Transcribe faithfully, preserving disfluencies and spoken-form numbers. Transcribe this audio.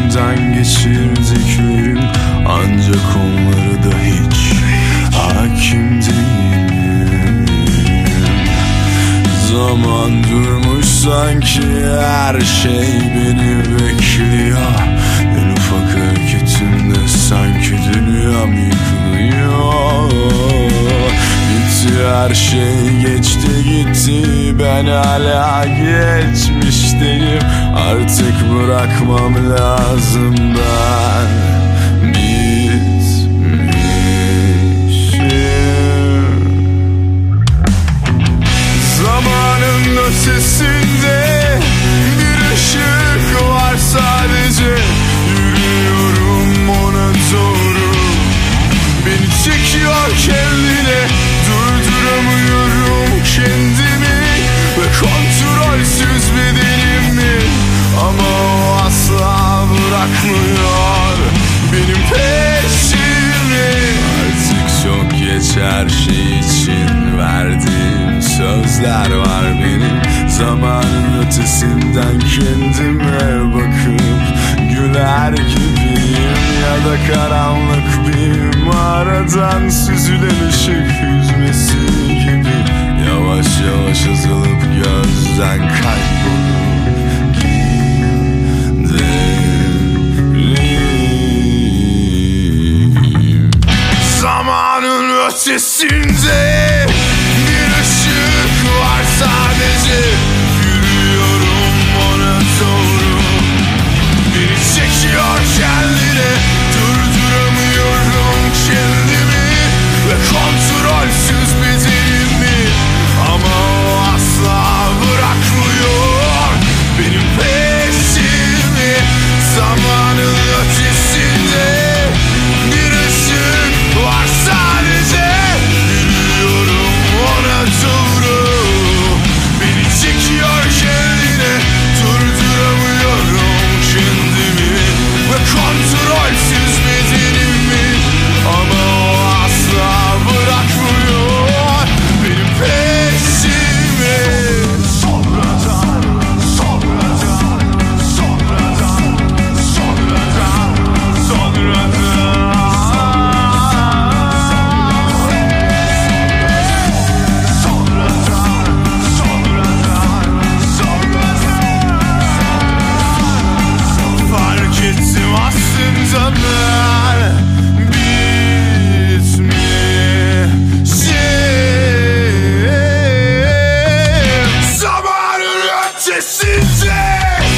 üstünden geçirdiklerim, ancak onları da hiç hakim değilim. Zaman durmuş sanki, her şey beni bekliyor. En ufak hareketimde sanki dünyam yıkılıyor. Bitti her şey, geçti gitti, ben hala geçmişteyim. Artık bırakmam lazım, ben bitmişim. Zamanın ötesinde bir ışık var sadece. Yürüyorum ona doğru, beni çekiyor kendine. Durduramıyorum kendimi ve kontrolsüz bedenimi. Ama o asla bırakmıyor benim peşimi. Artık çok geç, her şey için verdiğim sözler var benim. Zamanın ötesinden kendime bakıp güler gibiyim. Ya da karanlık bir mağaradan süzülen ışık yüzmesi gibi, yavaş yavaş azılıp gözden kaybolup giderim. Zamanın ötesinde bir ışık var sadece. Yürüyorum ona doğru, beni çekiyor kendine. Durduramıyorum kendimi ve kontrolsüz bedenimi. Ama o asla bırakmıyor benim peşimi. Zamanın ötesinde bir ışık var sadece. Yürüyorum ona doğru, beni çekiyor kendine. Durduramıyorum kendimi ve kontrolsüz bedenimi. Ama o asla bırakmıyor benim peşimi. Sonradan, sonradan, sonradan, sonradan, sonradan. Fark ettim aslında ben bitmişim. Zamanın ötesinde